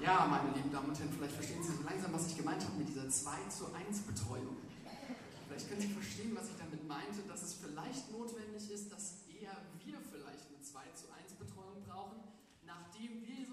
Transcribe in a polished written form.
Ja, meine lieben Damen und Herren, vielleicht verstehen Sie so langsam, was ich gemeint habe mit dieser 2:1 Betreuung. Vielleicht können Sie verstehen, was ich damit meinte, dass es vielleicht notwendig ist, dass eher wir vielleicht eine 2:1 Betreuung brauchen, nachdem wir